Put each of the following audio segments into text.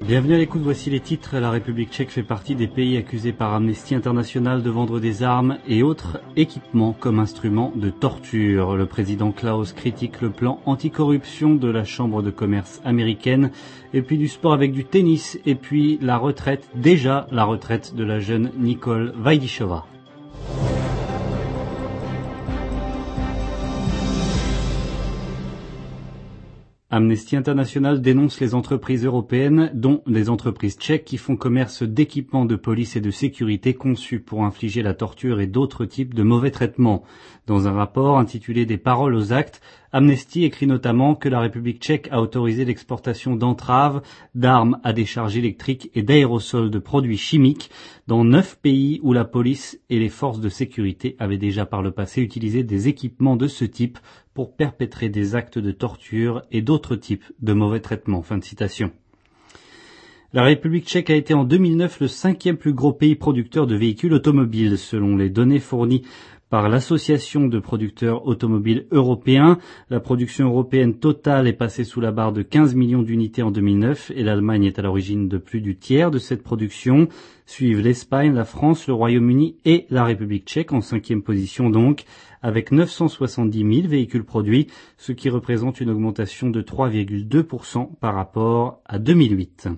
Bienvenue à l'écoute, voici les titres. La République tchèque fait partie des pays accusés par Amnesty International de vendre des armes et autres équipements comme instruments de torture. Le président Klaus critique le plan anticorruption de la Chambre de commerce américaine, et puis du sport avec du tennis, et puis la retraite de la jeune Nicole Vajdíšová. Amnesty International dénonce les entreprises européennes, dont les entreprises tchèques, qui font commerce d'équipements de police et de sécurité conçus pour infliger la torture et d'autres types de mauvais traitements. Dans un rapport intitulé « Des paroles aux actes », Amnesty écrit notamment que la République tchèque a autorisé l'exportation d'entraves, d'armes à décharge électrique et d'aérosols de produits chimiques dans 9 pays où la police et les forces de sécurité avaient déjà par le passé utilisé des équipements de ce type pour perpétrer des actes de torture et d'autres types de mauvais traitements. Fin de citation. La République tchèque a été en 2009 le 5e plus gros pays producteur de véhicules automobiles, selon les données fournies par l'Association de producteurs automobiles européens. La production européenne totale est passée sous la barre de 15 millions d'unités en 2009 et l'Allemagne est à l'origine de plus du tiers de cette production. Suivent l'Espagne, la France, le Royaume-Uni et la République tchèque en 5e position donc, avec 970 000 véhicules produits, ce qui représente une augmentation de 3,2% par rapport à 2008.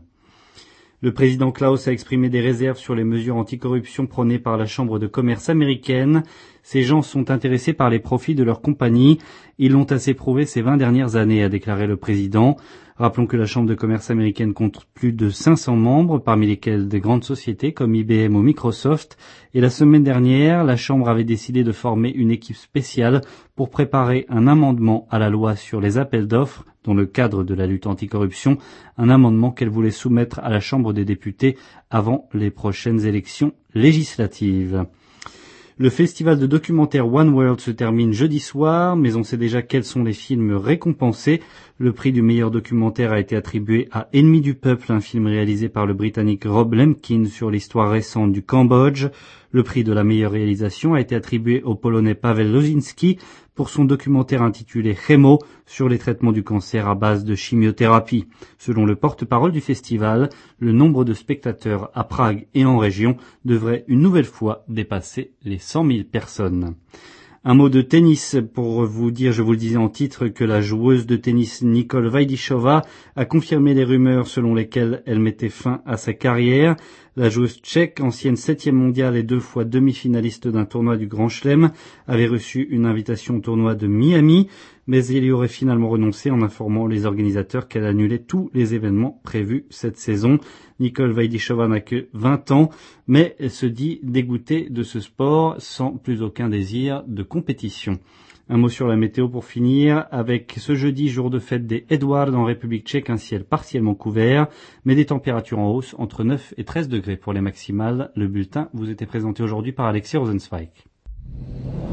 Le président Klaus a exprimé des réserves sur les mesures anticorruption prônées par la Chambre de commerce américaine. Ces gens sont intéressés par les profits de leur compagnie. Ils l'ont assez prouvé ces 20 dernières années, a déclaré le président. Rappelons que la Chambre de commerce américaine compte plus de 500 membres, parmi lesquels des grandes sociétés comme IBM ou Microsoft. Et la semaine dernière, la Chambre avait décidé de former une équipe spéciale pour préparer un amendement à la loi sur les appels d'offres dans le cadre de la lutte anticorruption, un amendement qu'elle voulait soumettre à la Chambre des députés avant les prochaines élections législatives. Le festival de documentaire One World se termine jeudi soir, mais on sait déjà quels sont les films récompensés. Le prix du meilleur documentaire a été attribué à Ennemi du peuple, un film réalisé par le Britannique Rob Lemkin sur l'histoire récente du Cambodge. Le prix de la meilleure réalisation a été attribué au Polonais Paweł Lozinski pour son documentaire intitulé Chemo sur les traitements du cancer à base de chimiothérapie. Selon le porte-parole du festival, le nombre de spectateurs à Prague et en région devrait une nouvelle fois dépasser les 100 000 personnes. Un mot de tennis pour vous dire, je vous le disais en titre, que la joueuse de tennis Nicole Vajdíšová a confirmé les rumeurs selon lesquelles elle mettait fin à sa carrière. La joueuse tchèque, ancienne 7e mondiale et 2 fois demi-finaliste d'un tournoi du Grand Chelem, avait reçu une invitation au tournoi de Miami, mais elle y aurait finalement renoncé en informant les organisateurs qu'elle annulait tous les événements prévus cette saison. Nicole Vajdíšová n'a que 20 ans, mais elle se dit dégoûtée de ce sport sans plus aucun désir de compétition. Un mot sur la météo pour finir, avec ce jeudi, jour de fête des Édouards en République tchèque, un ciel partiellement couvert, mais des températures en hausse entre 9 et 13 degrés pour les maximales. Le bulletin vous était présenté aujourd'hui par Alexis Rosenzweig.